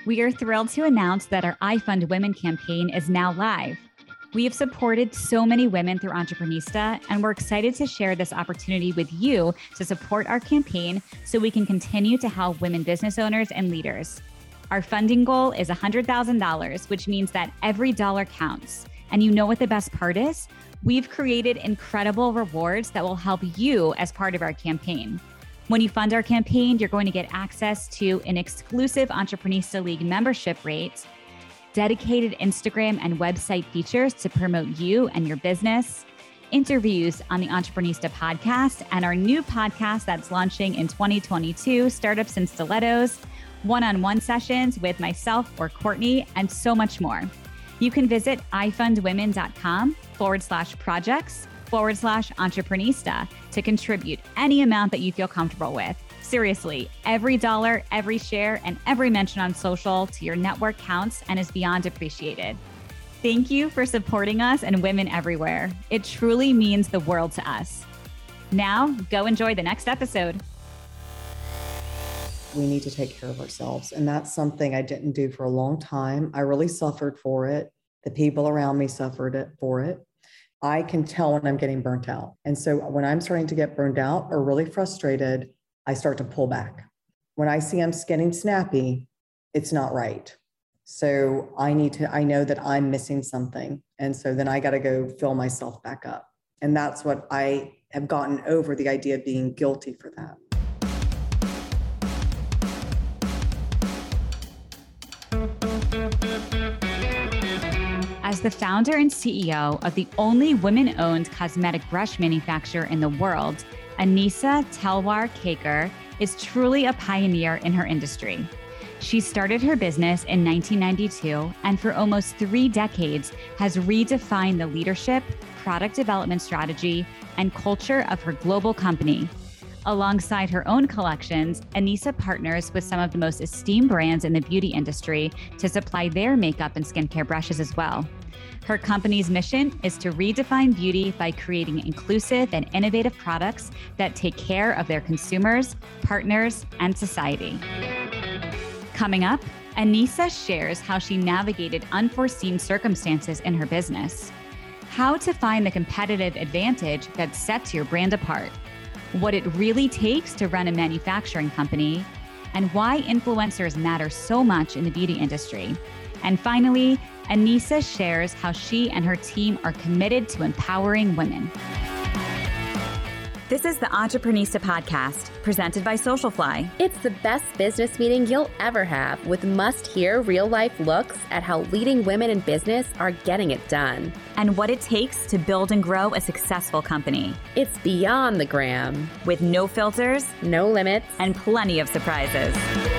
We are thrilled to announce that our iFund Women campaign is now live. We have supported so many women through Entreprenista, and we're excited to share this opportunity with you to support our campaign so we can continue to help women business owners and leaders. Our funding goal is $100,000, which means that every dollar counts. And you know what the best part is? We've created incredible rewards that will help you as part of our campaign. When you fund our campaign, you're going to get access to an exclusive Entreprenista League membership rate, dedicated Instagram and website features to promote you and your business, interviews on the Entreprenista podcast and our new podcast that's launching in 2022, Startups and Stilettos, one-on-one sessions with myself or Courtney, and so much more. You can visit ifundwomen.com/projects/Entreprenista to contribute any amount that you feel comfortable with. Seriously, every dollar, every share, and every mention on social to your network counts and is beyond appreciated. Thank you for supporting us and women everywhere. It truly means the world to us. Now, go enjoy the next episode. We need to take care of ourselves. And that's something I didn't do for a long time. I really suffered for it. The people around me suffered for it. I can tell when I'm getting burnt out. And so when I'm starting to get burned out or really frustrated, I start to pull back. When I see I'm getting snappy, it's not right. So I know that I'm missing something. And so then I got to go fill myself back up. And that's what I have gotten over, the idea of being guilty for that. As the founder and CEO of the only women-owned cosmetic brush manufacturer in the world, Anisa Telwar Kaker is truly a pioneer in her industry. She started her business in 1992 and for almost 3 decades has redefined the leadership, product development strategy, and culture of her global company. Alongside her own collections, Anisa partners with some of the most esteemed brands in the beauty industry to supply their makeup and skincare brushes as well. Her company's mission is to redefine beauty by creating inclusive and innovative products that take care of their consumers, partners, and society. Coming up, Anisa shares how she navigated unforeseen circumstances in her business, how to find the competitive advantage that sets your brand apart, what it really takes to run a manufacturing company, and why influencers matter so much in the beauty industry. And finally, Anisa shares how she and her team are committed to empowering women. This is the Entreprenista podcast, presented by Socialfly. It's the best business meeting you'll ever have, with must-hear real-life looks at how leading women in business are getting it done. And what it takes to build and grow a successful company. It's beyond the gram. With no filters, no limits, and plenty of surprises.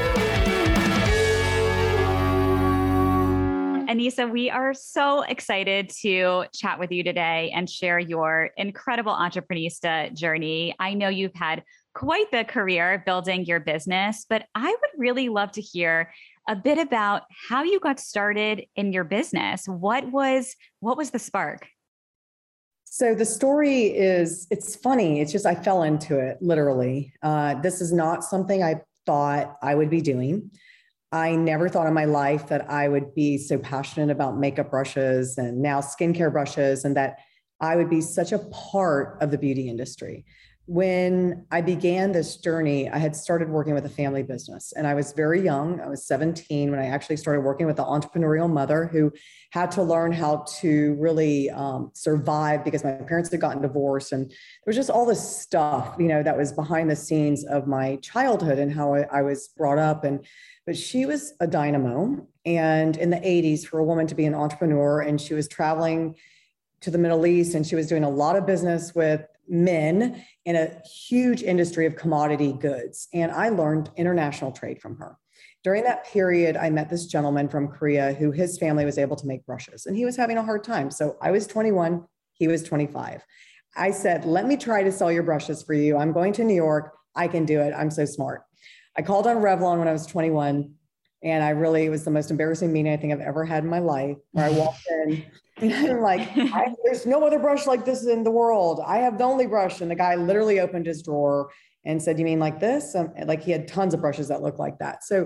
Anisa, we are so excited to chat with you today and share your incredible Entreprenista journey. I know you've had quite the career building your business, but I would really love to hear a bit about how you got started in your business. What was the spark? So the story it's funny. It's just, I fell into it, literally. This is not something I thought I would be doing. I never thought in my life that I would be so passionate about makeup brushes and now skincare brushes, and that I would be such a part of the beauty industry. When I began this journey, I had started working with a family business, and I was very young. I was 17 when I actually started working with an entrepreneurial mother who had to learn how to really survive because my parents had gotten divorced. And there was just all this stuff, that was behind the scenes of my childhood and how I was brought up. But she was a dynamo. And in the 80s, for a woman to be an entrepreneur, and she was traveling to the Middle East, and she was doing a lot of business with men in a huge industry of commodity goods. And I learned international trade from her. During that period, I met this gentleman from Korea who his family was able to make brushes, and he was having a hard time. So I was 21, he was 25. I said, let me try to sell your brushes for you. I'm going to New York. I can do it. I'm so smart. I called on Revlon when I was 21, and it was the most embarrassing meeting I think I've ever had in my life, where I walked in and I'm like, there's no other brush like this in the world. I have the only brush. And the guy literally opened his drawer and said, you mean like this? Like he had tons of brushes that looked like that. So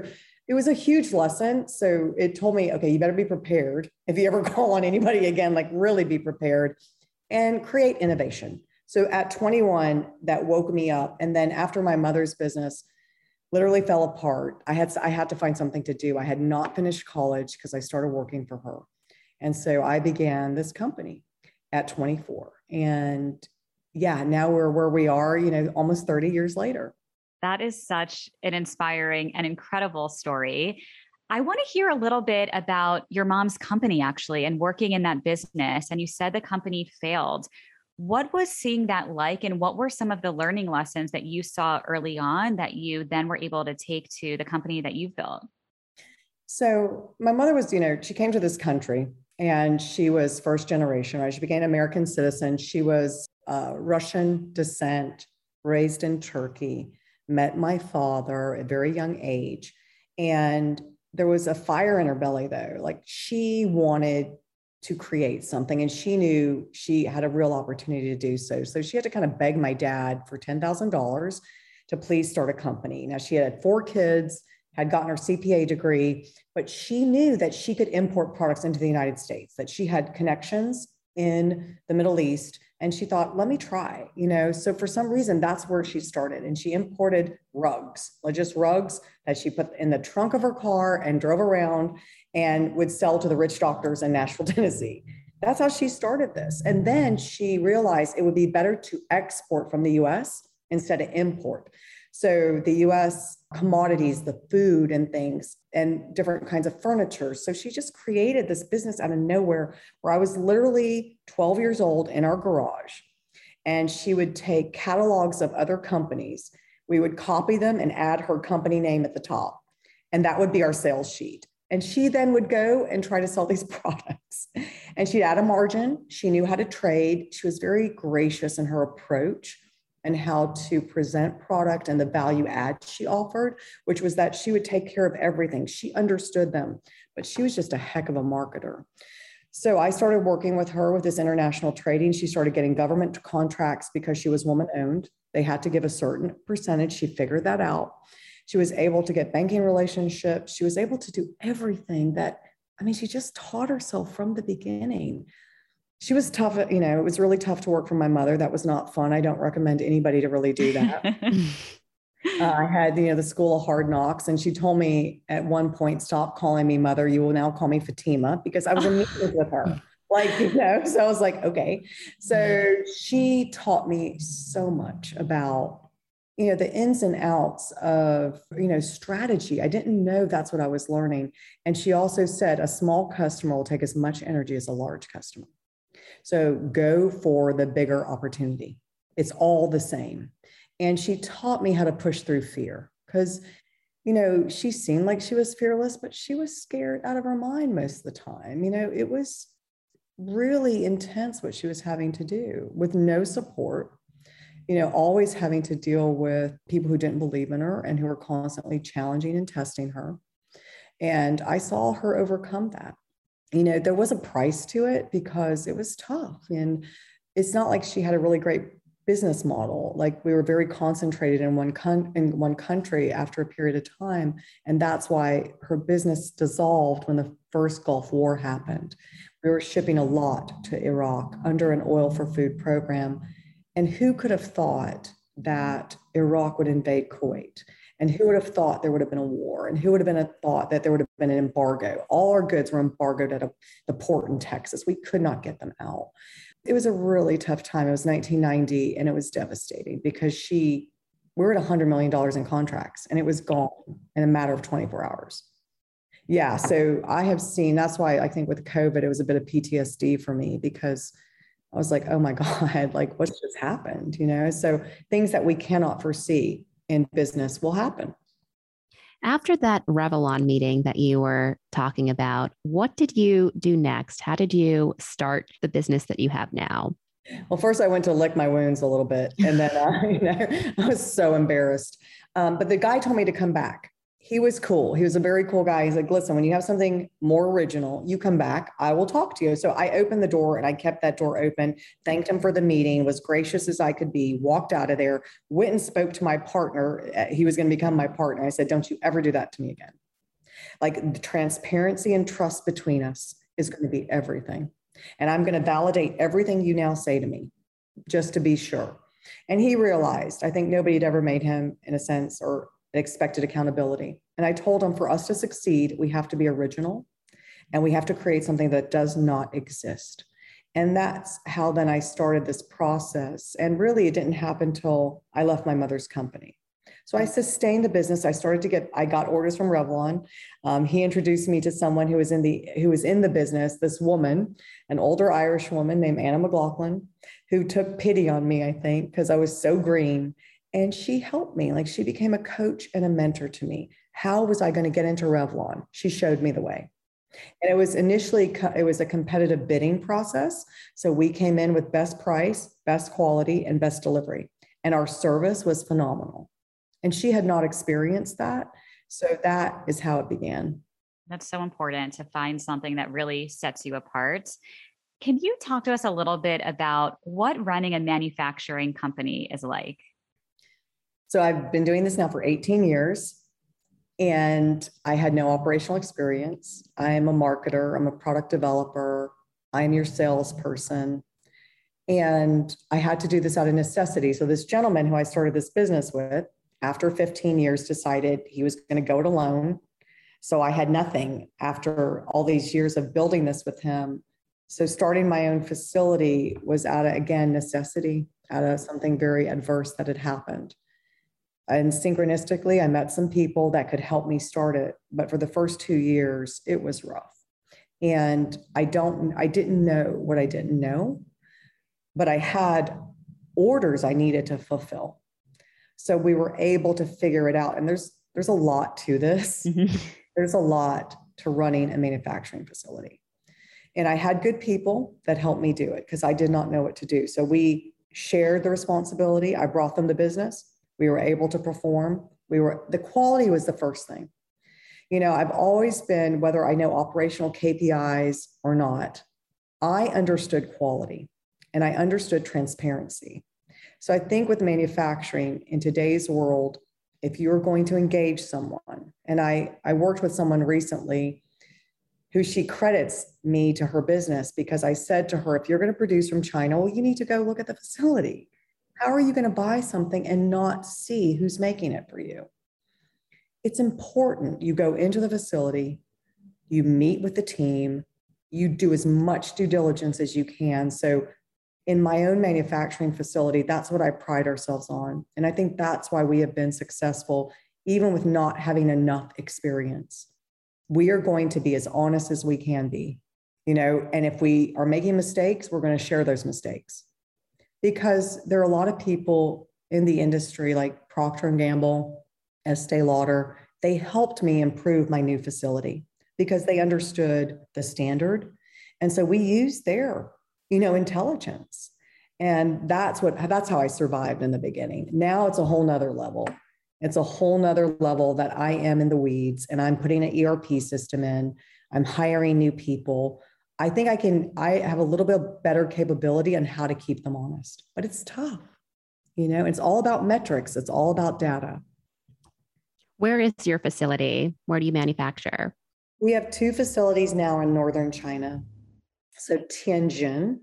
It was a huge lesson. So it told me, okay, you better be prepared. If you ever call on anybody again, like really be prepared and create innovation. So at 21, that woke me up. And then after my mother's business literally fell apart, I had to find something to do. I had not finished college because I started working for her. And so I began this company at 24. And yeah, now we're where we are, almost 30 years later. That is such an inspiring and incredible story. I want to hear a little bit about your mom's company actually and working in that business. And you said the company failed. What was seeing that like, and what were some of the learning lessons that you saw early on that you then were able to take to the company that you've built? So my mother was, she came to this country and she was first generation, right? She became an American citizen. She was Russian descent, raised in Turkey, met my father at a very young age. And there was a fire in her belly though. Like she wanted to create something and she knew she had a real opportunity to do so. So she had to kind of beg my dad for $10,000 to please start a company. Now she had 4 kids, had gotten her CPA degree, but she knew that she could import products into the United States, that she had connections in the Middle East. And she thought, let me try, So for some reason, that's where she started. And she imported rugs, like just rugs that she put in the trunk of her car and drove around and would sell to the rich doctors in Nashville, Tennessee. That's how she started this. And then she realized it would be better to export from the US instead of import. So the US commodities, the food and things, and different kinds of furniture. So she just created this business out of nowhere where I was literally 12 years old in our garage. And she would take catalogs of other companies. We would copy them and add her company name at the top. And that would be our sales sheet. And she then would go and try to sell these products. And she'd add a margin. She knew how to trade. She was very gracious in her approach and how to present product and the value add she offered, which was that she would take care of everything. She understood them, but she was just a heck of a marketer. So I started working with her with this international trading. She started getting government contracts because she was woman owned. They had to give a certain percentage. She figured that out. She was able to get banking relationships. She was able to do everything she just taught herself from the beginning. She was tough, it was really tough to work for my mother. That was not fun. I don't recommend anybody to really do that. I had, the school of hard knocks, and she told me at one point, stop calling me mother. You will now call me Fatima, because I was in meetings with her. So I was like, okay. So she taught me so much about, the ins and outs of, strategy. I didn't know that's what I was learning. And she also said a small customer will take as much energy as a large customer. So go for the bigger opportunity. It's all the same. And she taught me how to push through fear because, she seemed like she was fearless, but she was scared out of her mind most of the time. It was really intense what she was having to do with no support, always having to deal with people who didn't believe in her and who were constantly challenging and testing her. And I saw her overcome that. There was a price to it because it was tough. And it's not like she had a really great business model. Like we were very concentrated in one country after a period of time. And that's why her business dissolved when the first Gulf War happened. We were shipping a lot to Iraq under an oil for food program. And who could have thought that Iraq would invade Kuwait? And who would have thought there would have been a war? And who would have been thought that there would have been an embargo? All our goods were embargoed at the port in Texas. We could not get them out. It was a really tough time. It was 1990, and it was devastating because we were at $100 million in contracts, and it was gone in a matter of 24 hours. Yeah, so I have seen, that's why I think with COVID, it was a bit of PTSD for me because I was like, oh my God, like what just happened? So things that we cannot foresee in business will happen. After that Revlon meeting that you were talking about, what did you do next? How did you start the business that you have now? Well, first I went to lick my wounds a little bit, and then I was so embarrassed. But the guy told me to come back. He was cool. He was a very cool guy. He's like, listen, when you have something more original, you come back, I will talk to you. So I opened the door and I kept that door open, thanked him for the meeting, was gracious as I could be, walked out of there, went and spoke to my partner. He was going to become my partner. I said, don't you ever do that to me again. Like the transparency and trust between us is going to be everything. And I'm going to validate everything you now say to me, just to be sure. And he realized, I think nobody had ever made him, in a sense, or expected accountability. And I told him, for us to succeed, we have to be original and we have to create something that does not exist. And that's how then I started this process. And really, it didn't happen until I left my mother's company. So I sustained the business. I got orders from Revlon. He introduced me to someone who was in the business, this woman, an older Irish woman named Anna McLaughlin, who took pity on me, I think, because I was so green. And she helped me. Like, she became a coach and a mentor to me. How was I going to get into Revlon? She showed me the way. And it was a competitive bidding process. So we came in with best price, best quality, and best delivery. And our service was phenomenal. And she had not experienced that. So that is how it began. That's so important, to find something that really sets you apart. Can you talk to us a little bit about what running a manufacturing company is like? So I've been doing this now for 18 years. And I had no operational experience. I am a marketer. I'm a product developer. I'm your salesperson. And I had to do this out of necessity. So this gentleman who I started this business with, after 15 years, decided he was going to go it alone. So I had nothing after all these years of building this with him. So starting my own facility was out of, again, necessity, out of something very adverse that had happened. And synchronistically, I met some people that could help me start it. But for the first 2 years, it was rough. And I didn't know what I didn't know, but I had orders I needed to fulfill. So we were able to figure it out. And there's a lot to this. Mm-hmm. There's a lot to running a manufacturing facility. And I had good people that helped me do it because I did not know what to do. So we shared the responsibility. I brought them the business. We were able to perform. The quality was the first thing. You know, I've always been, whether I know operational KPIs or not, I understood quality and I understood transparency. So I think with manufacturing in today's world, if you're going to engage someone, and I worked with someone recently who she credits me to her business because I said to her, if you're going to produce from China, well, you need to go look at the facility. How are you going to buy something and not see who's making it for you? It's important. You go into the facility, you meet with the team, you do as much due diligence as you can. So in my own manufacturing facility, that's what I pride ourselves on. And I think that's why we have been successful, even with not having enough experience. We are going to be as honest as we can be, you know, and if we are making mistakes, we're going to share those mistakes. Because there are a lot of people in the industry like Procter & Gamble, Estee Lauder, they helped me improve my new facility because they understood the standard. And so we used their, you know, intelligence. And that's how I survived in the beginning. Now it's a whole nother level. It's a whole nother level that I am in the weeds and I'm putting an ERP system in. I'm hiring new people. I think I have a little bit better capability on how to keep them honest, but it's tough. You know, it's all about metrics. It's all about data. Where is your facility? Where do you manufacture? We have 2 facilities now in northern China. So Tianjin,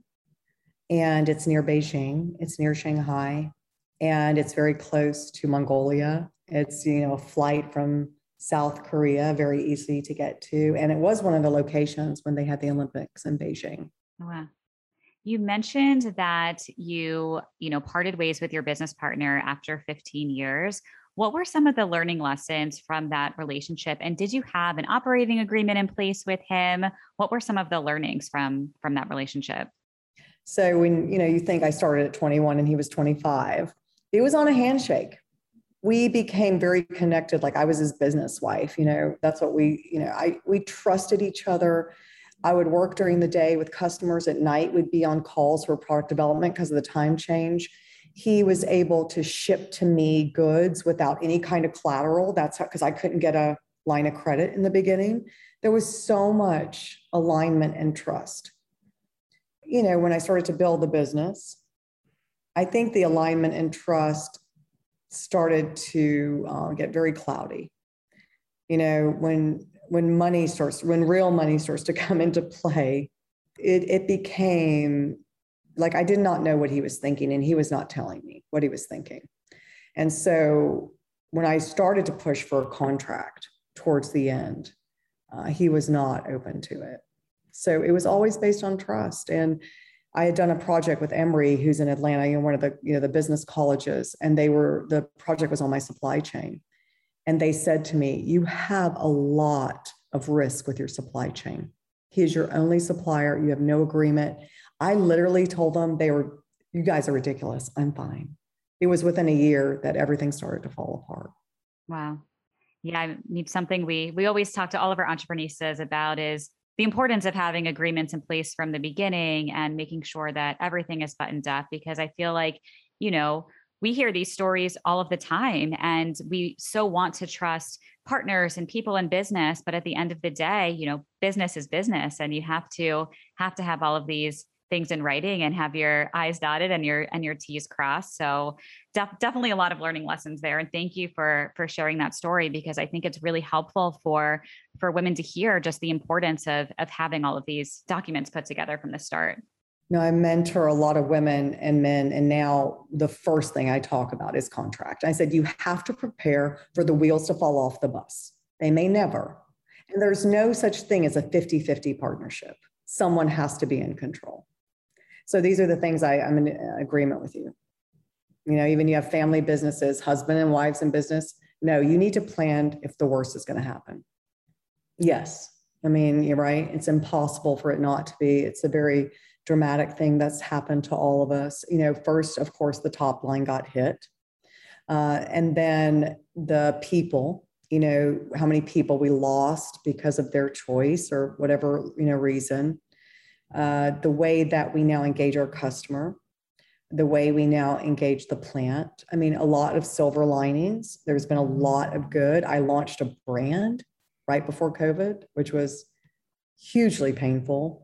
and it's near Beijing. It's near Shanghai, and it's very close to Mongolia. It's, you know, a flight from South Korea, very easy to get to. And it was one of the locations when they had the Olympics in Beijing. Wow. You mentioned that you parted ways with your business partner after 15 years. What were some of the learning lessons from that relationship? And did you have an operating agreement in place with him? What were some of the learnings from that relationship? So when, you know, you think I started at 21 and he was 25, it was on a handshake. We became very connected. Like I was his business wife, you know, that's what we trusted each other. I would work during the day with customers. At night, we'd be on calls for product development because of the time change. He was able to ship to me goods without any kind of collateral. That's because I couldn't get a line of credit in the beginning. There was so much alignment and trust. You know, when I started to build the business, I think the alignment and trust started to get very cloudy. You know, when when real money starts to come into play, it became like I did not know what he was thinking, and he was not telling me what he was thinking. And so when I started to push for a contract towards the end, he was not open to it. So it was always based on trust. And I had done a project with Emory, who's in Atlanta, one of the business colleges, and the project was on my supply chain. And they said to me, you have a lot of risk with your supply chain. He is your only supplier. You have no agreement. I literally told them you guys are ridiculous. I'm fine. It was within a year that everything started to fall apart. Wow. Yeah. I mean, something we always talk to all of our entrepreneurs about is the importance of having agreements in place from the beginning and making sure that everything is buttoned up, because I feel like, we hear these stories all of the time, and we so want to trust partners and people in business. But at the end of the day, business is business, and you have to have all of these things in writing and have your I's dotted and your T's crossed. So definitely a lot of learning lessons there. And thank you for sharing that story, because I think it's really helpful for women to hear just the importance of having all of these documents put together from the start. No, I mentor a lot of women and men, and now the first thing I talk about is contract. I said, you have to prepare for the wheels to fall off the bus. They may never. And there's no such thing as a 50-50 partnership. Someone has to be in control. So these are the things I'm in agreement with you. Even you have family businesses, husband and wives in business. No, you need to plan if the worst is going to happen. Yes. I mean, you're right. It's impossible for it not to be. It's a very dramatic thing that's happened to all of us. First, of course, the top line got hit. And then the people, how many people we lost because of their choice or whatever, reason. The way that we now engage our customer, the way we now engage the plant. I mean, a lot of silver linings. There's been a lot of good. I launched a brand right before COVID, which was hugely painful.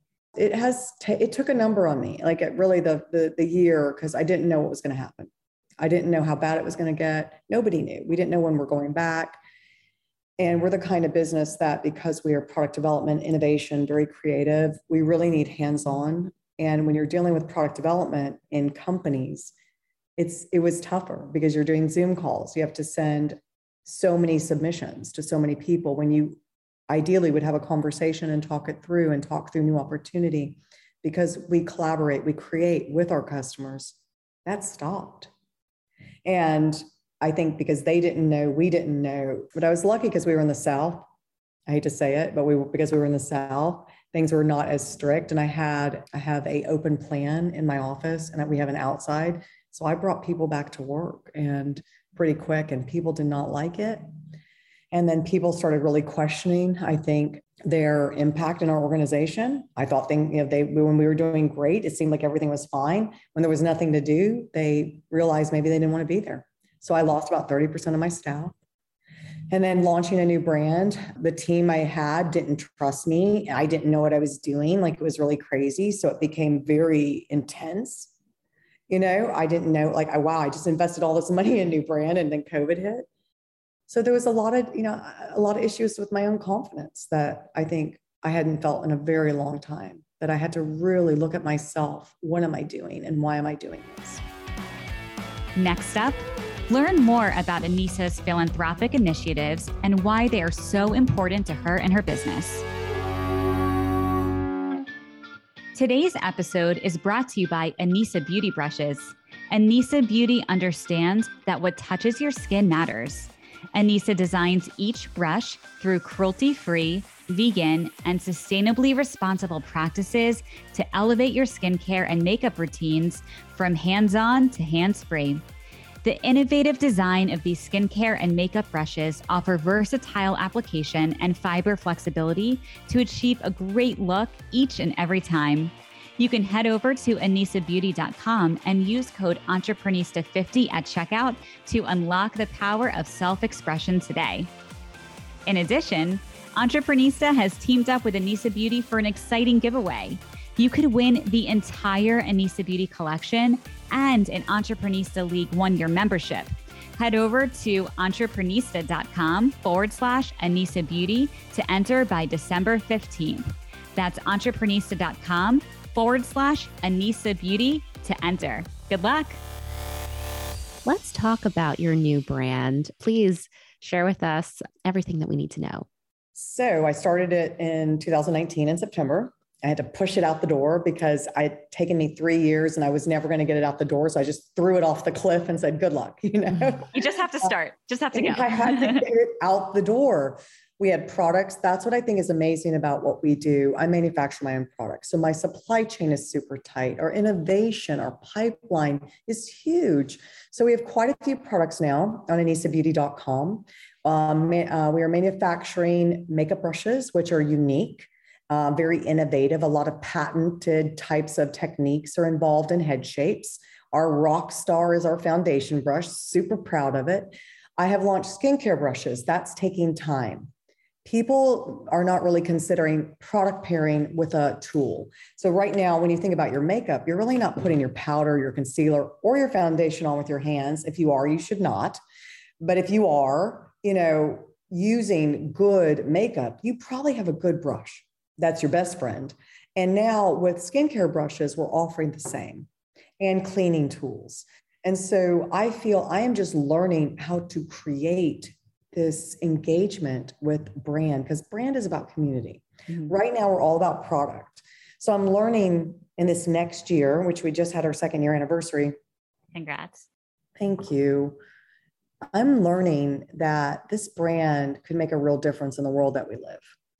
It took a number on me, like really the year, because I didn't know what was going to happen. I didn't know how bad it was going to get. Nobody knew. We didn't know when we're going back. And we're the kind of business that, because we are product development, innovation, very creative, we really need hands-on. And when you're dealing with product development in companies, it was tougher because you're doing Zoom calls. You have to send so many submissions to so many people when you ideally would have a conversation and talk through new opportunity, because we collaborate, we create with our customers. That stopped. And I think because they didn't know, we didn't know, but I was lucky because we were in the South. I hate to say it, but because we were in the South, things were not as strict. And I have an open plan in my office, and we have an outside. So I brought people back to work and pretty quick, and people did not like it. And then people started really questioning, I think, their impact in our organization. I thought when we were doing great, it seemed like everything was fine. When there was nothing to do, they realized maybe they didn't want to be there. So I lost about 30% of my staff. And then launching a new brand, the team I had didn't trust me. I didn't know what I was doing. Like, it was really crazy. So it became very intense. I didn't know, wow, I just invested all this money in a new brand, and then COVID hit. So there was a lot of issues with my own confidence that I think I hadn't felt in a very long time, that I had to really look at myself. What am I doing and why am I doing this? Next up, learn more about Anissa's philanthropic initiatives and why they are so important to her and her business. Today's episode is brought to you by Anissa Beauty Brushes. Anissa Beauty understands that what touches your skin matters. Anissa designs each brush through cruelty-free, vegan, and sustainably responsible practices to elevate your skincare and makeup routines from hands-on to hands-free. The innovative design of these skincare and makeup brushes offer versatile application and fiber flexibility to achieve a great look each and every time. You can head over to anissabeauty.com and use code Entreprenista50 at checkout to unlock the power of self-expression today. In addition, Entreprenista has teamed up with Anissa Beauty for an exciting giveaway. You could win the entire Anissa Beauty collection and an Entreprenista League 1-year membership. Head over to entreprenista.com/Anisa Beauty to enter by December 15th. That's entreprenista.com/Anisa Beauty to enter. Good luck. Let's talk about your new brand. Please share with us everything that we need to know. So I started it in 2019 in September. I had to push it out the door because it had taken me 3 years and I was never going to get it out the door. So I just threw it off the cliff and said, good luck. You just have to start, just have to go. I had to get it out the door. We had products. That's what I think is amazing about what we do. I manufacture my own products. So my supply chain is super tight. Our innovation, our pipeline is huge. So we have quite a few products now on anisabeauty.com. We are manufacturing makeup brushes, which are unique, very innovative. A lot of patented types of techniques are involved in head shapes. Our rock star is our foundation brush. Super proud of it. I have launched skincare brushes. That's taking time. People are not really considering product pairing with a tool. So right now, when you think about your makeup, you're really not putting your powder, your concealer, or your foundation on with your hands. If you are, you should not. But if you are, using good makeup, you probably have a good brush. That's your best friend. And now with skincare brushes, we're offering the same, and cleaning tools. And so I feel I am just learning how to create this engagement with brand, because brand is about community. Mm-hmm. Right now, we're all about product. So I'm learning in this next year, which we just had our 2nd year anniversary. Congrats. Thank you. I'm learning that this brand could make a real difference in the world that we live,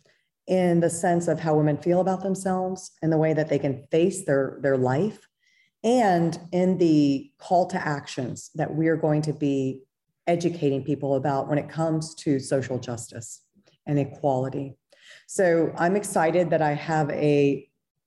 in the sense of how women feel about themselves and the way that they can face their life, and in the call to actions that we are going to be educating people about when it comes to social justice and equality. So I'm excited that I have a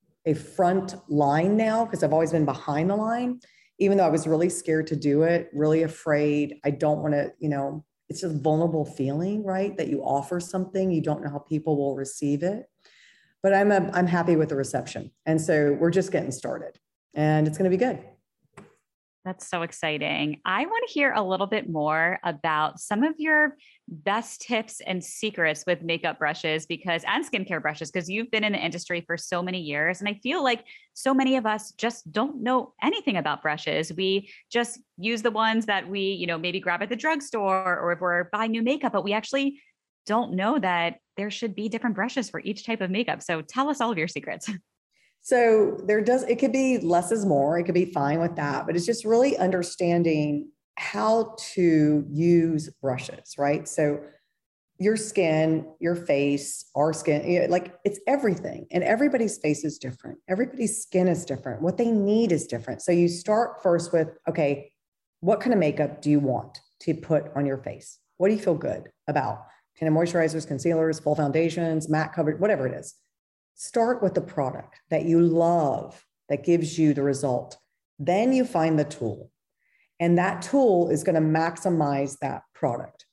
front line now, because I've always been behind the line, even though I was really scared to do it, really afraid. I don't want to, it's just a vulnerable feeling, right? That you offer something, you don't know how people will receive it. But I'm happy with the reception. And so we're just getting started, and it's going to be good. That's so exciting. I want to hear a little bit more about some of your best tips and secrets with makeup brushes and skincare brushes, because you've been in the industry for so many years. And I feel like so many of us just don't know anything about brushes. We just use the ones that we, maybe grab at the drugstore, or if we're buying new makeup, but we actually don't know that there should be different brushes for each type of makeup. So tell us all of your secrets. So it could be less is more. It could be fine with that, but it's just really understanding how to use brushes, right? So your skin, your face, our skin, it's everything. And everybody's face is different. Everybody's skin is different. What they need is different. So you start first with, okay, what kind of makeup do you want to put on your face? What do you feel good about? Kind of moisturizers, concealers, full foundations, matte coverage, whatever it is. Start with the product that you love, that gives you the result. Then you find the tool, and that tool is going to maximize that product.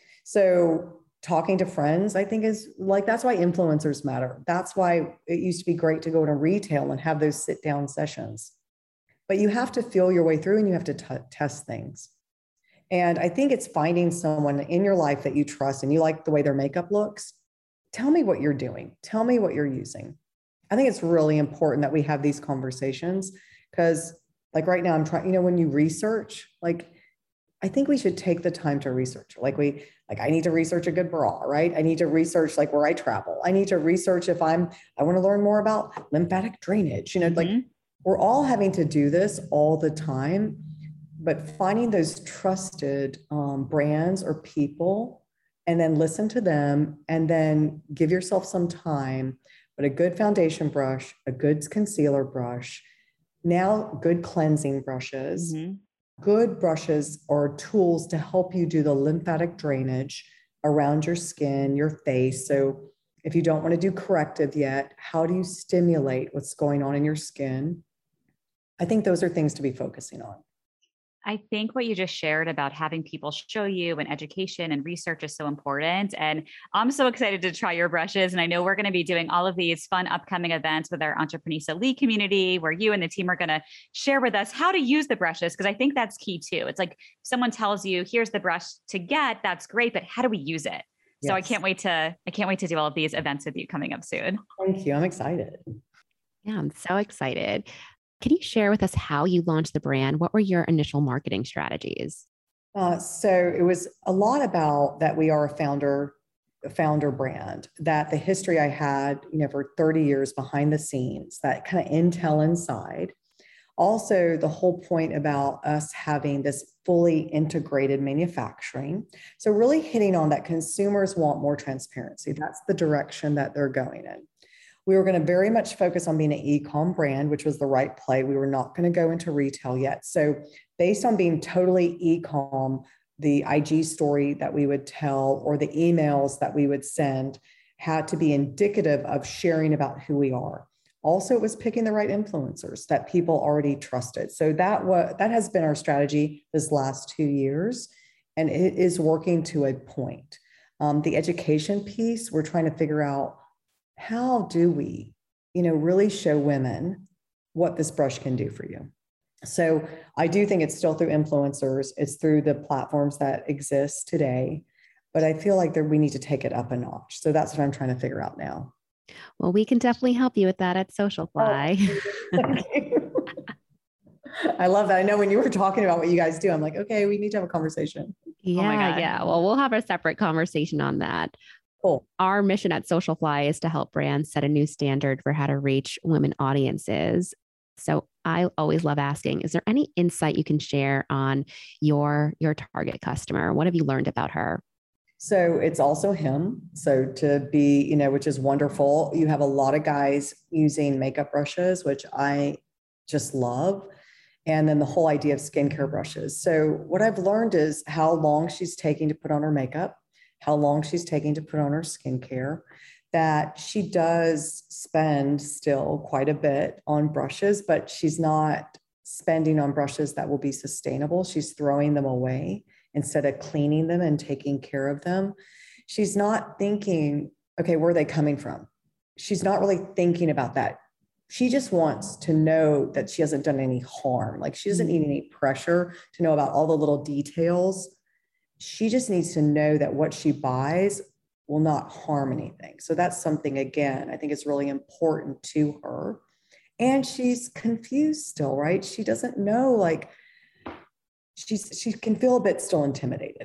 So talking to friends, I think that's why influencers matter. That's why it used to be great to go to retail and have those sit down sessions, but you have to feel your way through, and you have to test things. And I think it's finding someone in your life that you trust and you like the way their makeup looks. Tell me what you're doing. Tell me what you're using. I think it's really important that we have these conversations, because right now I'm trying, when you research, I think we should take the time to research. I need to research a good bra, right? I need to research where I travel. I need to research if I want to learn more about lymphatic drainage. Mm-hmm. We're all having to do this all the time, but finding those trusted brands or people, and then listen to them, and then give yourself some time. But a good foundation brush, a good concealer brush, now good cleansing brushes. Mm-hmm. Good brushes are tools to help you do the lymphatic drainage around your skin, your face. So if you don't want to do corrective yet, how do you stimulate what's going on in your skin? I think those are things to be focusing on. I think what you just shared about having people show you and education and research is so important. And I'm so excited to try your brushes. And I know we're going to be doing all of these fun upcoming events with our Entrepreneurs Elite community, where you and the team are going to share with us how to use the brushes. Cause I think that's key too. It's like someone tells you, here's the brush to get, that's great, but how do we use it? So Yes. I can't wait to do all of these events with you coming up soon. Thank you. I'm excited. Yeah, I'm so excited. Can you share with us how you launched the brand? What were your initial marketing strategies? So it was a lot about that we are a founder brand, that the history I had, for 30 years behind the scenes, that kind of intel inside. Also, the whole point about us having this fully integrated manufacturing. So really hitting on that consumers want more transparency. That's the direction that they're going in. We were going to very much focus on being an e-com brand, which was the right play. We were not going to go into retail yet. So based on being totally e-com, the IG story that we would tell or the emails that we would send had to be indicative of sharing about who we are. Also, it was picking the right influencers that people already trusted. So that has been our strategy this last 2 years, and it is working to a point. The education piece, we're trying to figure out, how do we, really show women what this brush can do for you? So I do think it's still through influencers. It's through the platforms that exist today, but I feel like we need to take it up a notch. So that's what I'm trying to figure out now. Well, we can definitely help you with that at Socialfly. Thank you. I love that. I know when you were talking about what you guys do, I'm like, okay, we need to have a conversation. Yeah, yeah. Well, we'll have a separate conversation on that. Cool. Our mission at Socialfly is to help brands set a new standard for how to reach women audiences. So I always love asking, is there any insight you can share on your target customer? What have you learned about her? So it's also him. So to be, which is wonderful. You have a lot of guys using makeup brushes, which I just love. And then the whole idea of skincare brushes. So what I've learned is how long she's taking to put on her makeup, how long she's taking to put on her skincare, that she does spend still quite a bit on brushes, but she's not spending on brushes that will be sustainable. She's throwing them away instead of cleaning them and taking care of them. She's not thinking, okay, where are they coming from? She's not really thinking about that. She just wants to know that she hasn't done any harm. Like she doesn't need any pressure to know about all the little details. She just needs to know that what she buys will not harm anything. So that's something, again, I think is really important to her. And she's confused still, right? She doesn't know, like she can feel a bit still intimidated.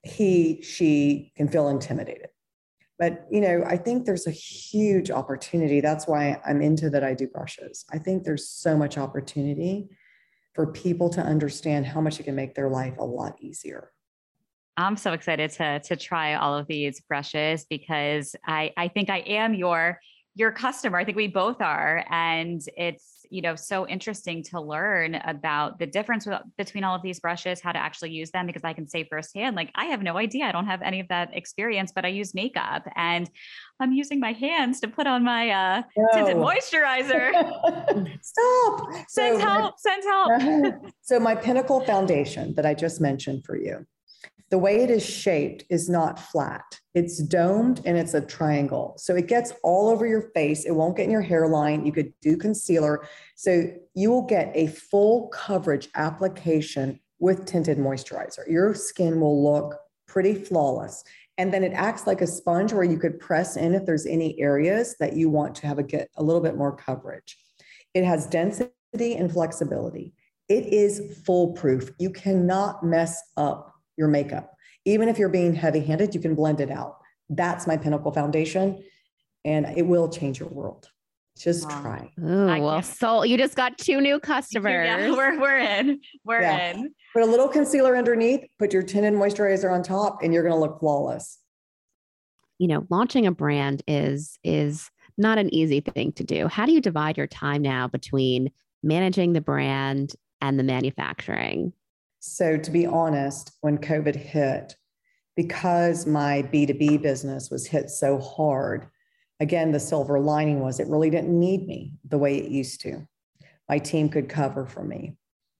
She can feel intimidated. But, I think there's a huge opportunity. That's why I'm into that I do brushes. I think there's so much opportunity for people to understand how much it can make their life a lot easier. I'm so excited to try all of these brushes because I think I am your customer. I think we both are. And it's, so interesting to learn about the difference between all of these brushes, how to actually use them, because I can say firsthand, like I have no idea. I don't have any of that experience, but I use makeup and I'm using my hands to put on my tinted moisturizer. Stop. Send help. So my Pinnacle foundation that I just mentioned for you, the way it is shaped is not flat. It's domed and it's a triangle. So it gets all over your face. It won't get in your hairline. You could do concealer. So you will get a full coverage application with tinted moisturizer. Your skin will look pretty flawless. And then it acts like a sponge where you could press in if there's any areas that you want to get a little bit more coverage. It has density and flexibility. It is foolproof. You cannot mess up your makeup. Even if you're being heavy-handed, you can blend it out. That's my Pinnacle foundation, and it will change your world. Just try. Oh, well, so you just got 2 new customers. Yeah, we're in. We're in. Put a little concealer underneath, put your tinted moisturizer on top, and you're going to look flawless. Launching a brand is not an easy thing to do. How do you divide your time now between managing the brand and the manufacturing? So to be honest, when COVID hit, because my B2B business was hit so hard, again, the silver lining was it really didn't need me the way it used to. My team could cover for me.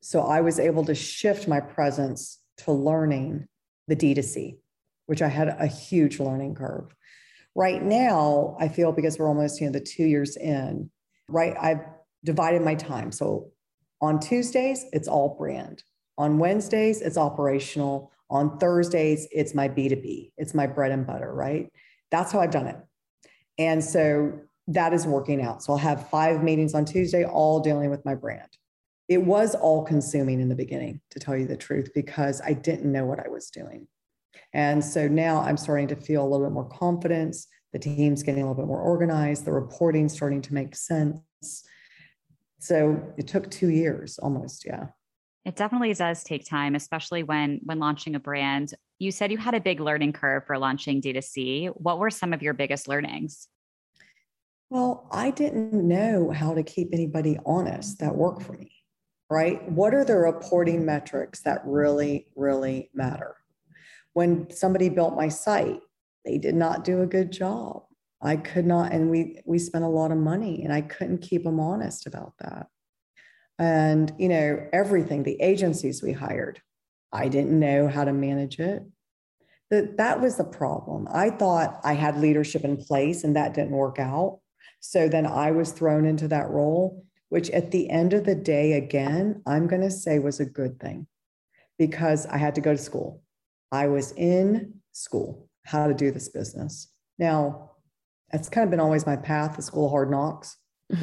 So I was able to shift my presence to learning the D2C, which I had a huge learning curve. Right now, I feel because we're almost, the 2 years in, right? I've divided my time. So on Tuesdays, it's all brand. On Wednesdays, it's operational. On Thursdays, it's my B2B. It's my bread and butter, right? That's how I've done it. And so that is working out. So I'll have 5 meetings on Tuesday, all dealing with my brand. It was all consuming in the beginning, to tell you the truth, because I didn't know what I was doing. And so now I'm starting to feel a little bit more confidence. The team's getting a little bit more organized. The reporting's starting to make sense. So it took 2 years almost. Yeah. It definitely does take time, especially when launching a brand. You said you had a big learning curve for launching D2C. What were some of your biggest learnings? Well, I didn't know how to keep anybody honest that worked for me, right? What are the reporting metrics that really, really matter? When somebody built my site, they did not do a good job. I could not, and we spent a lot of money, and I couldn't keep them honest about that. And, everything, the agencies we hired, I didn't know how to manage it. That was the problem. I thought I had leadership in place, and that didn't work out. So then I was thrown into that role, which at the end of the day, again, I'm going to say was a good thing, because I had to go to school. I was in school, how to do this business. Now, that's kind of been always my path, the school of hard knocks.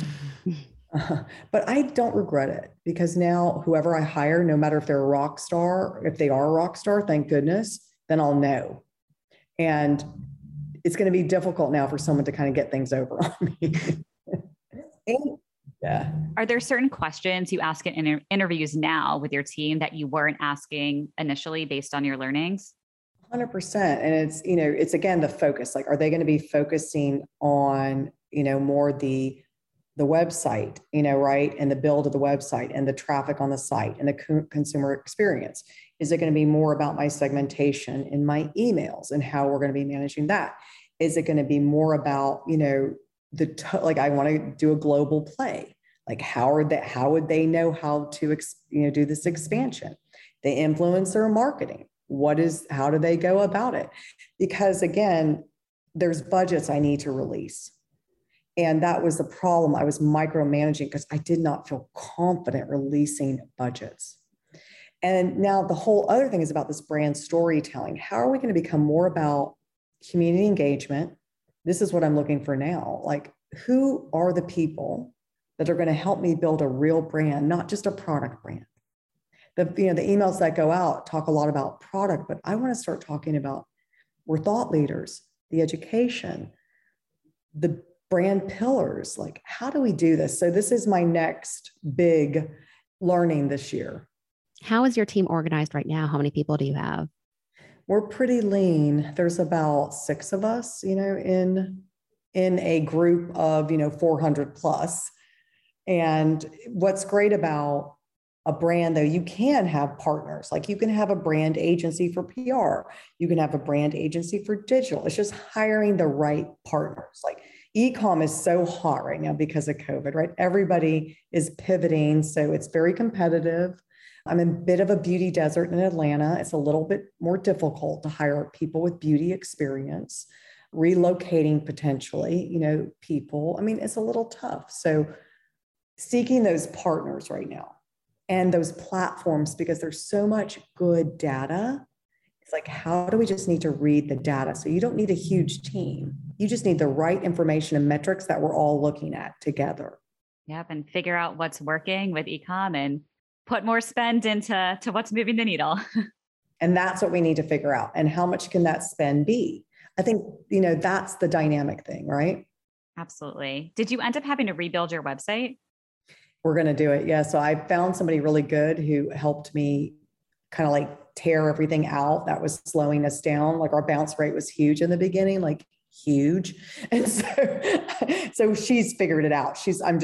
But I don't regret it, because now whoever I hire, no matter if they're a rock star, if they are a rock star, thank goodness, then I'll know. And it's going to be difficult now for someone to kind of get things over on me. Yeah. Are there certain questions you ask in interviews now with your team that you weren't asking initially based on your learnings? 100%. And it's again, the focus, like, are they going to be focusing on, more the website, right? And the build of the website and the traffic on the site and the consumer experience? Is it going to be more about my segmentation in my emails and how we're going to be managing that? Is it going to be more about, like, I want to do a global play. Like, how would they know how to, do this expansion? The influencer marketing. How do they go about it? Because again, there's budgets I need to release. And that was the problem. I was micromanaging because I did not feel confident releasing budgets. And now the whole other thing is about this brand storytelling. How are we going to become more about community engagement? This is what I'm looking for now. Like, who are the people that are going to help me build a real brand, not just a product brand? The emails that go out talk a lot about product, but I want to start talking about, we're thought leaders, the education, the brand pillars. Like, how do we do this? So this is my next big learning this year. How is your team organized right now? How many people do you have? We're pretty lean. There's about 6 of us, in a group of, 400 plus. And what's great about a brand, though, you can have partners. Like, you can have a brand agency for PR. You can have a brand agency for digital. It's just hiring the right partners. Like, e-com is so hot right now because of COVID, right? Everybody is pivoting. So it's very competitive. I'm in a bit of a beauty desert in Atlanta. It's a little bit more difficult to hire people with beauty experience, relocating potentially, people. I mean, it's a little tough. So seeking those partners right now and those platforms, because there's so much good data. It's like, how do we just need to read the data? So you don't need a huge team. You just need the right information and metrics that we're all looking at together. Yep. And figure out what's working with e-com and put more spend into what's moving the needle. And that's what we need to figure out. And how much can that spend be? I think, that's the dynamic thing, right? Absolutely. Did you end up having to rebuild your website? We're going to do it. Yeah. So I found somebody really good who helped me kind of like tear everything out that was slowing us down. Like, our bounce rate was huge in the beginning, like huge. And so she's figured it out.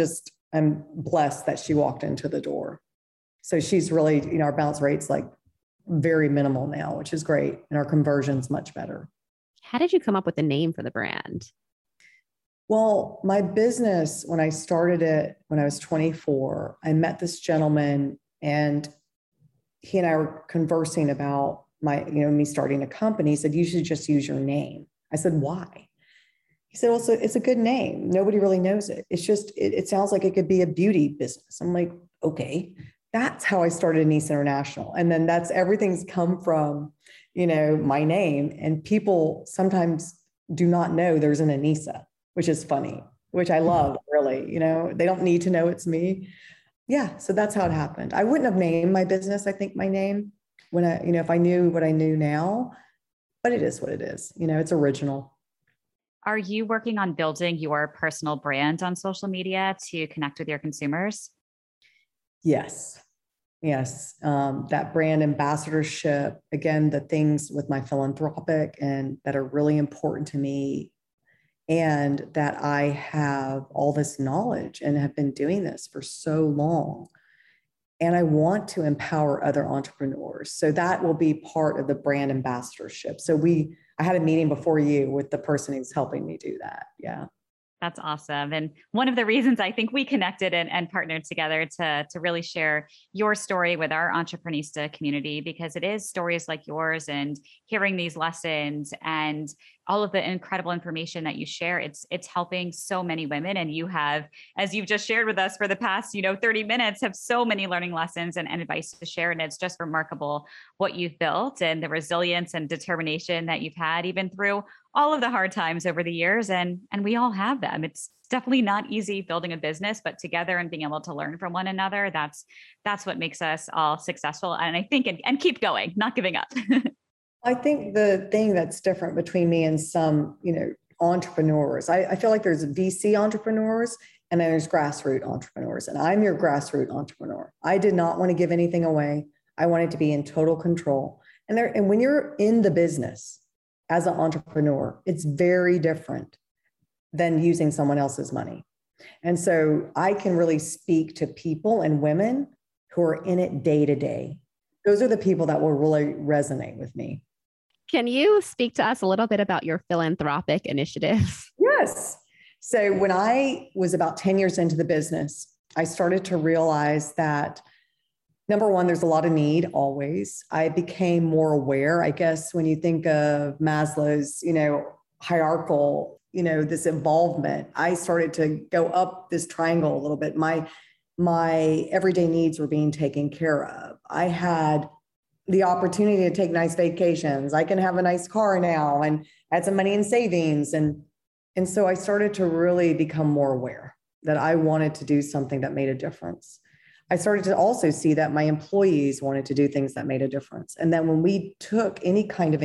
I'm blessed that she walked into the door. So she's really, our bounce rate's like very minimal now, which is great. And our conversion's much better. How did you come up with the name for the brand? Well, my business, when I started it, when I was 24, I met this gentleman And he and I were conversing about me starting a company. He said, you should just use your name. I said, why? He said, well, it's a good name. Nobody really knows it. It's just, it sounds like it could be a beauty business. I'm like, okay. That's how I started Anissa International. And then everything's come from, my name. And people sometimes do not know there's an Anissa, which is funny, which I love, really. They don't need to know it's me. Yeah. So that's how it happened. I wouldn't have named my business, I think, my name when if I knew what I knew now, but it is what it is. It's original. Are you working on building your personal brand on social media to connect with your consumers? Yes. That brand ambassadorship, again, the things with my philanthropic and that are really important to me, and that I have all this knowledge and have been doing this for so long. And I want to empower other entrepreneurs. So that will be part of the brand ambassadorship. So I had a meeting before you with the person who's helping me do that. Yeah. That's awesome. And one of the reasons I think we connected and partnered together to really share your story with our Entreprenista community, because it is stories like yours and hearing these lessons and all of the incredible information that you share. It's helping so many women. And you have, as you've just shared with us for the past, 30 minutes, have so many learning lessons and advice to share. And it's just remarkable what you've built and the resilience and determination that you've had, even through all of the hard times over the years. And we all have them. It's definitely not easy building a business, but together and being able to learn from one another, that's what makes us all successful. And I think, and keep going, not giving up. I think the thing that's different between me and some, entrepreneurs, I feel like there's VC entrepreneurs and then there's grassroots entrepreneurs. And I'm your grassroots entrepreneur. I did not want to give anything away. I wanted to be in total control. And when you're in the business as an entrepreneur, it's very different than using someone else's money. And so I can really speak to people and women who are in it day to day. Those are the people that will really resonate with me. Can you speak to us a little bit about your philanthropic initiatives? Yes. So when I was about 10 years into the business, I started to realize that, number one, there's a lot of need always. I became more aware. I guess when you think of Maslow's, hierarchical, this involvement, I started to go up this triangle a little bit. My everyday needs were being taken care of. I had the opportunity to take nice vacations. I can have a nice car now and add some money in savings. And so I started to really become more aware that I wanted to do something that made a difference. I started to also see that my employees wanted to do things that made a difference. And then when we took any kind of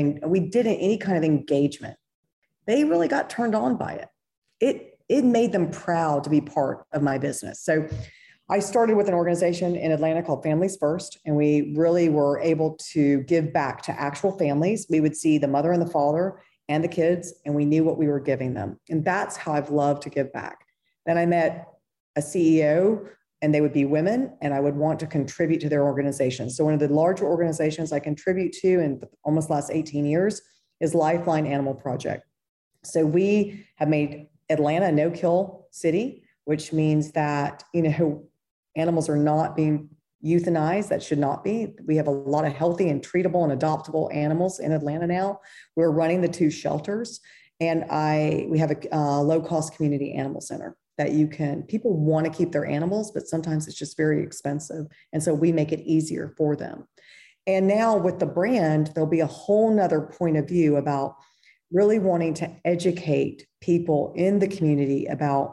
engagement, they really got turned on by it. It made them proud to be part of my business. So I started with an organization in Atlanta called Families First, and we really were able to give back to actual families. We would see the mother and the father and the kids, and we knew what we were giving them. And that's how I've loved to give back. Then I met a CEO, and they would be women, and I would want to contribute to their organization. So one of the larger organizations I contribute to in almost the last 18 years is Lifeline Animal Project. So we have made Atlanta a no-kill city, which means that, animals are not being euthanized. That should not be. We have a lot of healthy and treatable and adoptable animals in Atlanta now. We're running the 2 shelters, and we have a low-cost community animal center that people want to keep their animals, but sometimes it's just very expensive. And so we make it easier for them. And now with the brand, there'll be a whole nother point of view about really wanting to educate people in the community about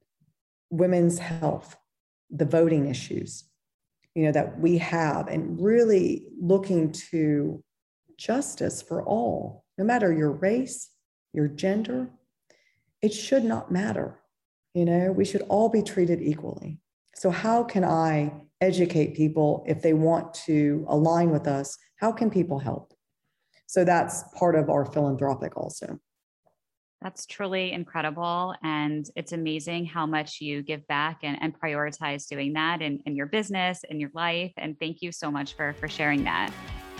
women's health, the voting issues, that we have, and really looking to justice for all, no matter your race, your gender. It should not matter. We should all be treated equally. So how can I educate people if they want to align with us? How can people help? So that's part of our philanthropic also. That's truly incredible. And it's amazing how much you give back and prioritize doing that in your business, in your life. And thank you so much for sharing that.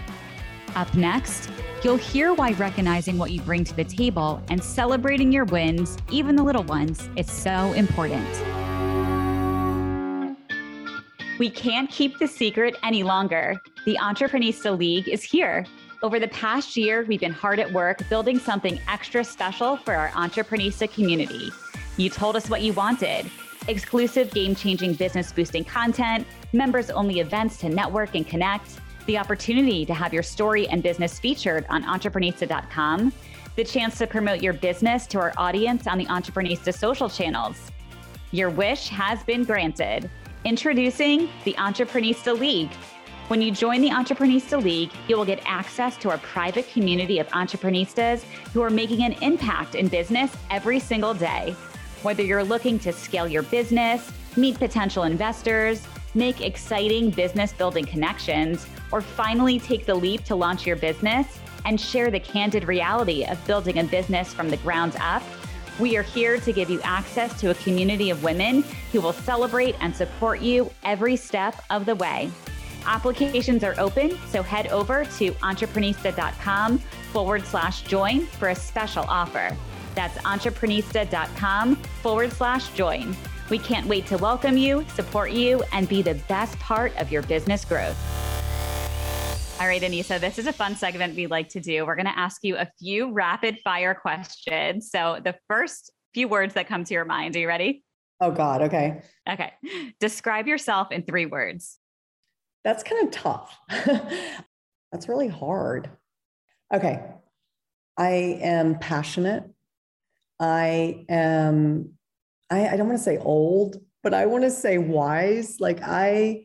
Up next, you'll hear why recognizing what you bring to the table and celebrating your wins, even the little ones, is so important. We can't keep the secret any longer. The Entreprenista League is here. Over the past year, we've been hard at work building something extra special for our Entreprenista community. You told us what you wanted: exclusive game-changing business-boosting content, members-only events to network and connect, the opportunity to have your story and business featured on Entreprenista.com, the chance to promote your business to our audience on the Entreprenista social channels. Your wish has been granted. Introducing the Entreprenista League. When you join the Entreprenista League, you will get access to our private community of entreprenistas who are making an impact in business every single day. Whether you're looking to scale your business, meet potential investors, make exciting business building connections, or finally take the leap to launch your business and share the candid reality of building a business from the ground up, we are here to give you access to a community of women who will celebrate and support you every step of the way. Applications are open, so head over to Entreprenista.com/join for a special offer. That's Entreprenista.com/join. We can't wait to welcome you, support you, and be the best part of your business growth. All right, Anissa, this is a fun segment we like to do. We're going to ask you a few rapid fire questions. So the first few words that come to your mind, are you ready? Oh God. Okay. Okay. Describe yourself in 3 words. That's kind of tough. That's really hard. Okay. I am passionate. I don't want to say old, but I want to say wise. Like I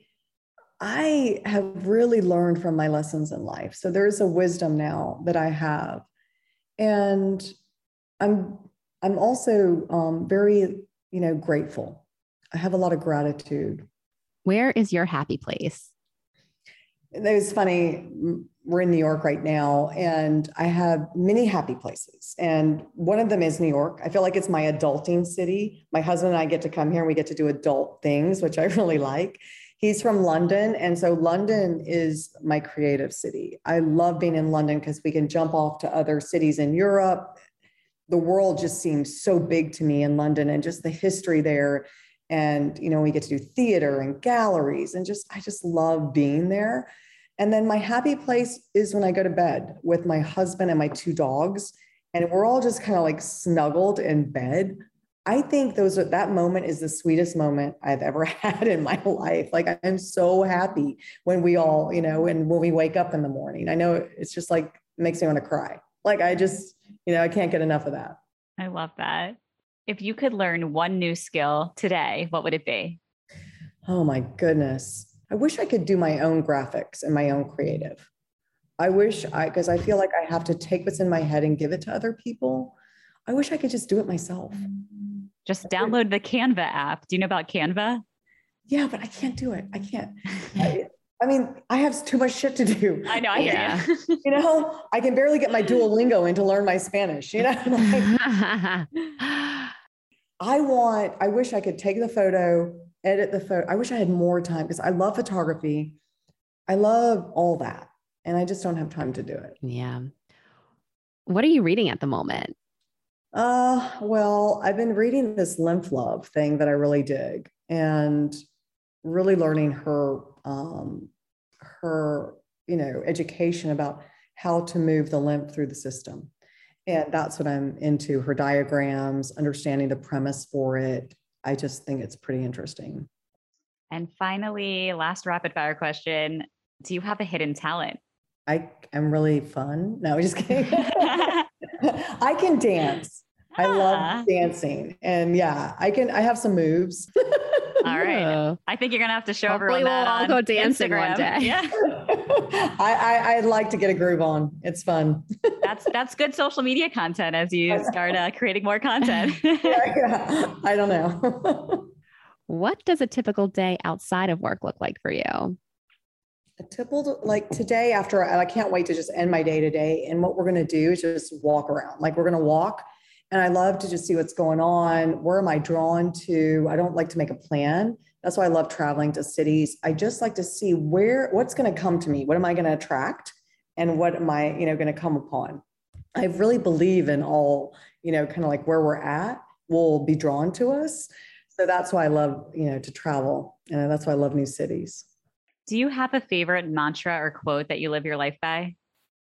have really learned from my lessons in life. So there is a wisdom now that I have. And I'm also very, grateful. I have a lot of gratitude. Where is your happy place? It was funny. We're in New York right now, and I have many happy places. And one of them is New York. I feel like it's my adulting city. My husband and I get to come here and we get to do adult things, which I really like. He's from London. And so London is my creative city. I love being in London because we can jump off to other cities in Europe. The world just seems so big to me in London, and just the history there. And, we get to do theater and galleries, and I just love being there. And then my happy place is when I go to bed with my husband and my 2 dogs, and we're all just kind of like snuggled in bed. I think that moment is the sweetest moment I've ever had in my life. Like, I'm so happy when we all, and when we wake up in the morning. I know it's just like, makes me want to cry. Like, I just, I can't get enough of that. I love that. If you could learn one new skill today, what would it be? Oh my goodness. I wish I could do my own graphics and my own creative. Because I feel like I have to take what's in my head and give it to other people. I wish I could just do it myself. Just download the Canva app. Do you know about Canva? Yeah, but I can't do it. I can't. I have too much shit to do. I know. Yeah. I can barely get my Duolingo in to learn my Spanish. I wish I could take the photo, edit the photo. I wish I had more time because I love photography. I love all that. And I just don't have time to do it. Yeah. What are you reading at the moment? Well, I've been reading this Lymph Love thing that I really dig, and really learning her education about how to move the lymph through the system. And that's what I'm into, her diagrams, understanding the premise for it. I just think it's pretty interesting. And finally, last rapid fire question. Do you have a hidden talent? I'm really fun. No, just kidding. I can dance. I love dancing. And yeah, I have some moves. All right. I think you're going to have to show Hopefully everyone that we'll all go dancing Instagram. one day. Yeah. I'd like to get a groove on. It's fun. That's good social media content as you start creating more content. Yeah. I don't know. What does a typical day outside of work look like for you? A typical, like today I can't wait to just end my day today. And what we're going to do is just walk around. Like, we're going to walk, and I love to just see what's going on. Where am I drawn to? I don't like to make a plan. That's why I love traveling to cities. I just like to see what's going to come to me. What am I going to attract? And what am I, going to come upon? I really believe in all, kind of like where we're at will be drawn to us. So that's why I love, to travel. And that's why I love new cities. Do you have a favorite mantra or quote that you live your life by?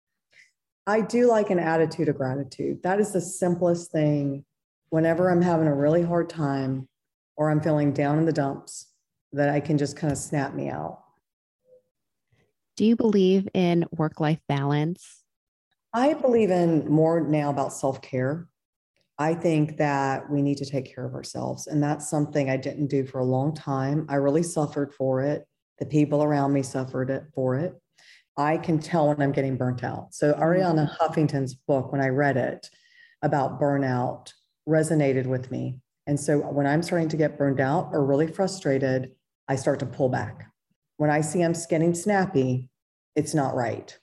I do like an attitude of gratitude. That is the simplest thing whenever I'm having a really hard time or I'm feeling down in the dumps, that I can just kind of snap me out. Do you believe in work-life balance? I believe in more now about self-care. I think that we need to take care of ourselves. And that's something I didn't do for a long time. I really suffered for it. The people around me suffered for it. I can tell when I'm getting burnt out. So Arianna Huffington's book, when I read it about burnout, resonated with me. And so when I'm starting to get burned out or really frustrated, I start to pull back. When I see I'm getting snappy, it's not right.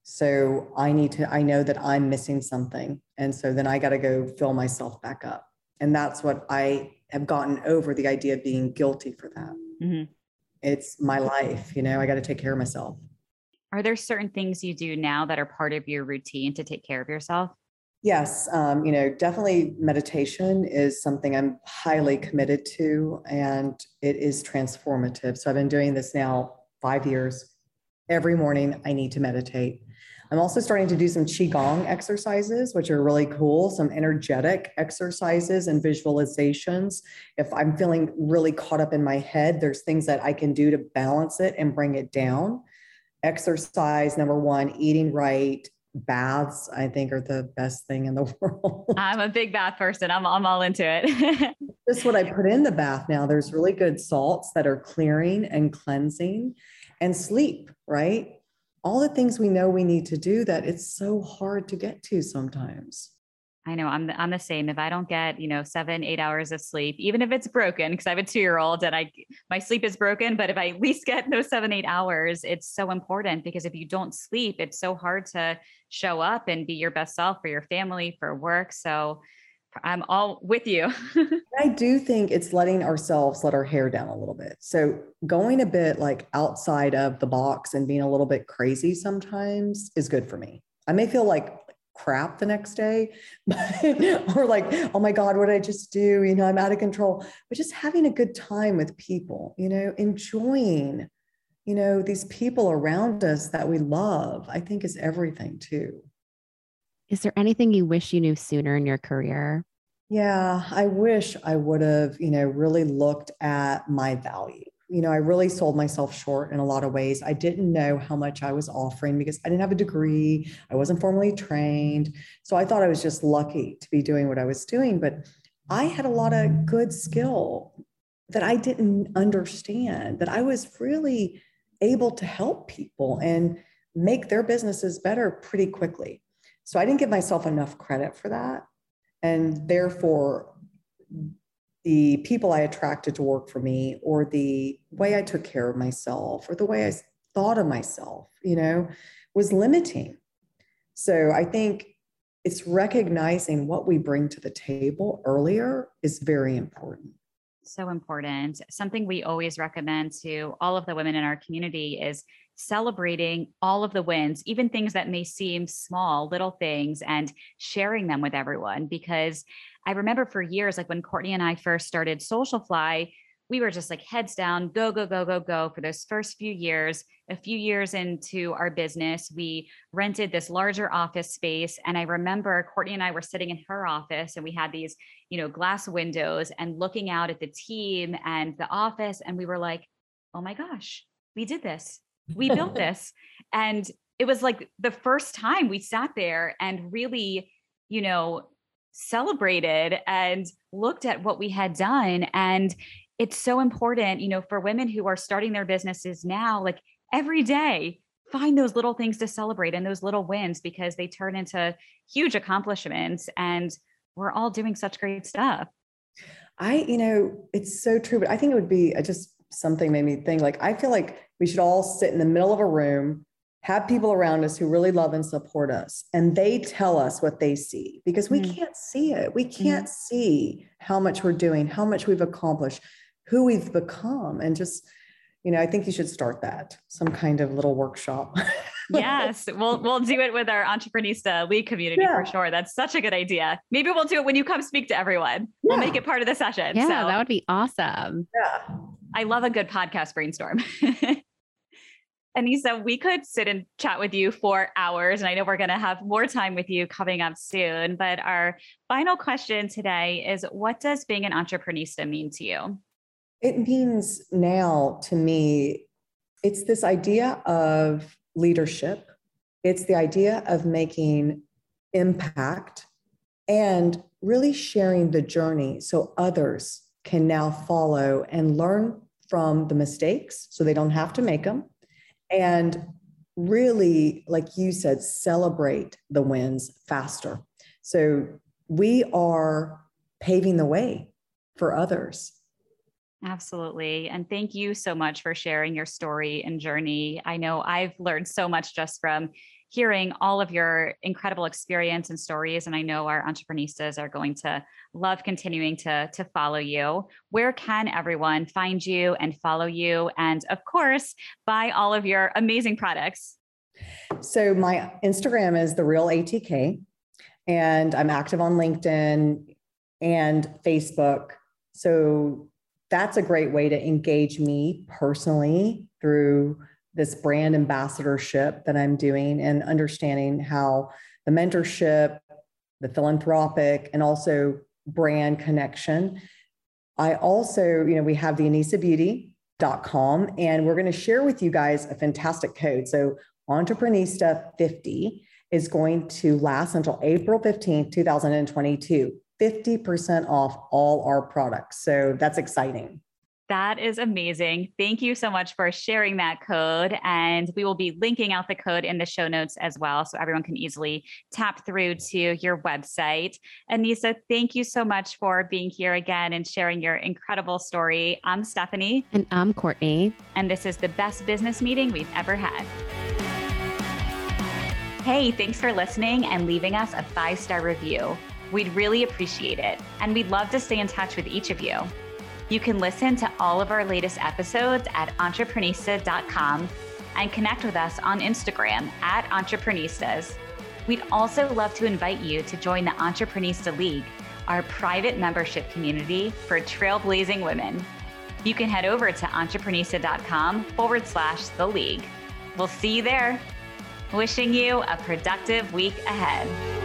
So I know that I'm missing something. And so then I got to go fill myself back up. And that's what I have gotten over, the idea of being guilty for that. Mm-hmm. It's my life, I got to take care of myself. Are there certain things you do now that are part of your routine to take care of yourself? Yes. Definitely meditation is something I'm highly committed to, and it is transformative. So I've been doing this now 5 years. Every morning I need to meditate. I'm also starting to do some Qigong exercises, which are really cool, some energetic exercises and visualizations. If I'm feeling really caught up in my head, there's things that I can do to balance it and bring it down. Exercise, number one, eating right, baths, I think, are the best thing in the world. I'm a big bath person. I'm all into it. Just what I put in the bath now. There's really good salts that are clearing and cleansing, and sleep, right? All the things we know we need to do that it's so hard to get to sometimes. I know I'm the same. If I don't get, 7-8 hours of sleep, even if it's broken, because I have a 2-year-old and my sleep is broken, but if I at least get those 7-8 hours, it's so important, because if you don't sleep, it's so hard to show up and be your best self for your family, for work. So I'm all with you. I do think it's letting ourselves let our hair down a little bit. So going a bit like outside of the box and being a little bit crazy sometimes is good for me. I may feel like crap the next day, or like, oh my God, what did I just do? I'm out of control. But just having a good time with people, enjoying, these people around us that we love, I think is everything too. Is there anything you wish you knew sooner in your career? Yeah, I wish I would have, really looked at my value. I really sold myself short in a lot of ways. I didn't know how much I was offering because I didn't have a degree. I wasn't formally trained. So I thought I was just lucky to be doing what I was doing. But I had a lot of good skill that I didn't understand, that I was really able to help people and make their businesses better pretty quickly. So I didn't give myself enough credit for that. And therefore, the people I attracted to work for me, or the way I took care of myself, or the way I thought of myself, was limiting. So I think it's recognizing what we bring to the table earlier is very important. So important. Something we always recommend to all of the women in our community is celebrating all of the wins, even things that may seem small, little things, and sharing them with everyone. Because I remember for years, like when Courtney and I first started Socialfly, we were just like heads down, go, go, go, go, go for those first few years. A few years into our business, we rented this larger office space. And I remember Courtney and I were sitting in her office, and we had these, glass windows and looking out at the team and the office. And we were like, oh my gosh, we did this. We built this. And it was like the first time we sat there and really, celebrated and looked at what we had done. And it's so important, for women who are starting their businesses now, like every day, find those little things to celebrate and those little wins, because they turn into huge accomplishments, and we're all doing such great stuff. It's so true, but I think it would be just something made me think, like, I feel like we should all sit in the middle of a room, have people around us who really love and support us, and they tell us what they see, because we can't see it. We can't see how much we're doing, how much we've accomplished, who we've become. And just, I think you should start that, some kind of little workshop. Yes, we'll do it with our Entreprenista League community for sure. That's such a good idea. Maybe we'll do it when you come speak to everyone. We'll make it part of the session. Yeah, so, that would be awesome. Yeah. I love a good podcast brainstorm. Anissa, we could sit and chat with you for hours, and I know we're going to have more time with you coming up soon. But our final question today is, what does being an Entreprenista mean to you? It means now to me, it's this idea of leadership. It's the idea of making impact and really sharing the journey so others can now follow and learn from the mistakes so they don't have to make them. And really, like you said, celebrate the wins faster. So we are paving the way for others. Absolutely. And thank you so much for sharing your story and journey. I know I've learned so much just from hearing all of your incredible experience and stories. And I know our Entreprenistas are going to love continuing to follow you. Where can everyone find you and follow you? And of course, buy all of your amazing products. So my Instagram is The Real ATK, and I'm active on LinkedIn and Facebook. So that's a great way to engage me personally through this brand ambassadorship that I'm doing and understanding how the mentorship, the philanthropic, and also brand connection. I also, we have the AnissaBeauty.com, and we're going to share with you guys a fantastic code. So Entreprenista 50 is going to last until April 15th, 2022, 50% off all our products. So that's exciting. That is amazing. Thank you so much for sharing that code. And we will be linking out the code in the show notes as well, so everyone can easily tap through to your website. Anissa, thank you so much for being here again and sharing your incredible story. I'm Stephanie. And I'm Courtney. And this is the best business meeting we've ever had. Hey, thanks for listening and leaving us a 5-star review. We'd really appreciate it. And we'd love to stay in touch with each of you. You can listen to all of our latest episodes at Entreprenista.com and connect with us on Instagram at Entreprenistas. We'd also love to invite you to join the Entreprenista League, our private membership community for trailblazing women. You can head over to Entreprenista.com/the league. We'll see you there. Wishing you a productive week ahead.